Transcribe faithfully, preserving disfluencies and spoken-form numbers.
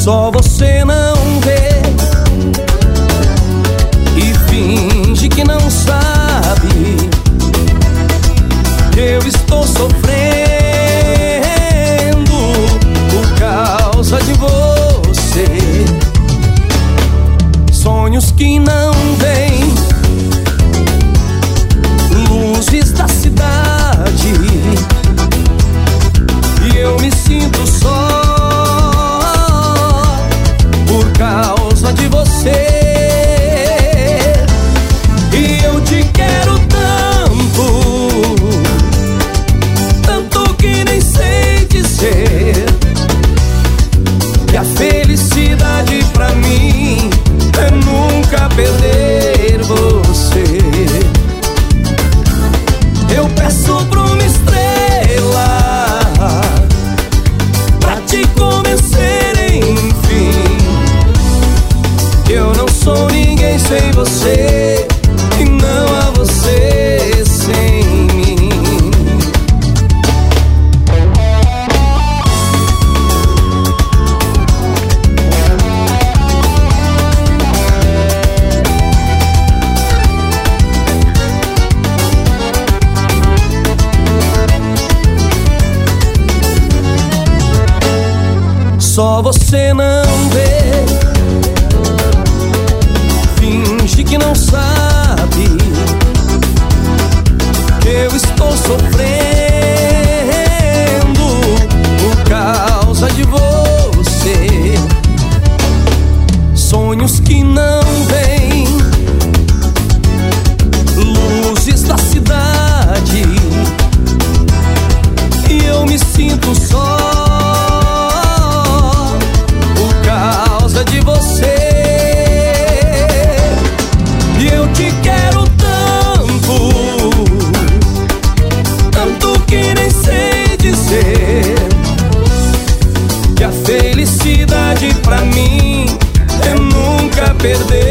Só você não vê e finge que não sabe. Eu estou sofrendo por causa de você. Sonhos que não vêm, luzes da cidade, e eu me sinto só por causa de você. E eu te quero tanto, tanto que nem sei dizer que a felicidade pra mim é nunca perder você. Eu peço pra uma estrela pra te convencer, enfim. Eu não sou ninguém sem você, e não há você sem mim. Só você não vê, finge que não sabe que eu estou sofrendo por causa de você. Sonhos que não vêm, luzes da cidade, e eu me sinto só de você. E eu te quero tanto, tanto que nem sei dizer que a felicidade pra mim é nunca perder